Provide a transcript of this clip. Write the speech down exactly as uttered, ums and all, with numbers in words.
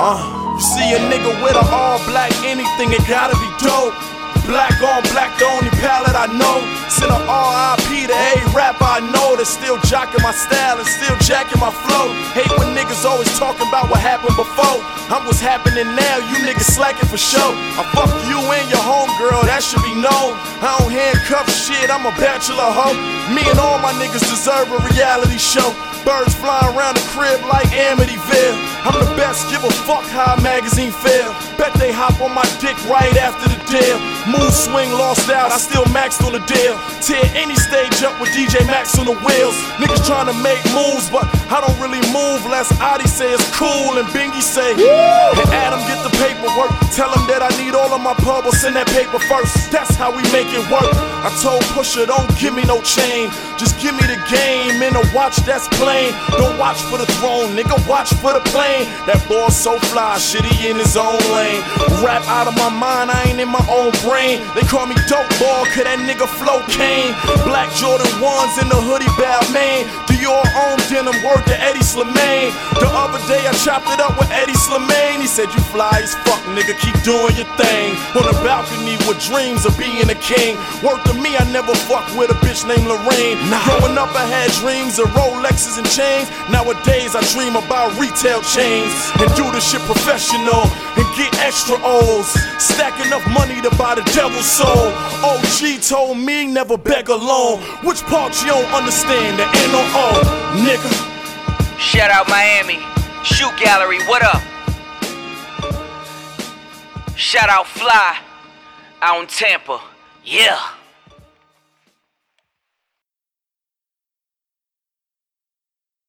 Uh, you see a nigga with a all black anything, it gotta be dope. Black on black, the only palette I know. Send a R I P to a rapper I know that's still jocking my style and still jacking my flow. Hate when niggas always talking about what happened before. I'm what's happening now, you niggas slacking for show. I fuck you and your homegirl, that should be known. I don't handcuff shit, I'm a bachelor hoe. Me and all my niggas deserve a reality show. Birds flying around the crib like Amityville. I'm the best, give a fuck how a magazine feel. Bet they hop on my dick right after the deal. Mood swing lost out, I still maxed on the deal. Tear any stage up with D J Max on the wheels. Niggas trying to make moves, but I don't really move unless Adi say it's cool and Bingy say, hey Adam, get the paperwork. Tell him that I need all of my pub, or send that paper first. That's how we make it work. I told Pusha, don't give me no chain, just give me the game and a watch that's plain. Don't watch for the throne, nigga, watch for the plane. That boy so fly, shit, he in his own lane. Rap out of my mind, I ain't in my own brain. They call me dope boy, cause that nigga flow cane. Black Jordan ones in the hoodie Balmain. Dior own denim, word to Eddie Slimane. The other day I chopped it up with Eddie Slimane. He said, you fly as fuck, nigga, keep doing your thing. On the balcony with dreams of being a king. Word to me, I never fuck with a bitch named Lorraine. Nah. Growing up I had dreams of Rolexes and chains. Nowadays I dream about retail chains and do the shit professional and get extra O's. Stack enough money to buy the devil's soul. O G told me never beg alone. Which part you don't understand? The N or O, nigga? Shout out Miami, Shoot Gallery, what up? Shout out Fly, out in Tampa, yeah.